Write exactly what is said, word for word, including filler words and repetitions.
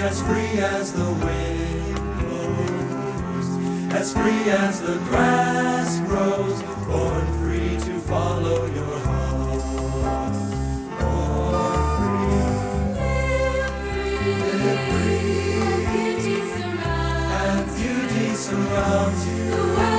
as free as the wind blows, as free as the grass grows, born free to follow your heart. Born free, live free, and beauty surrounds you.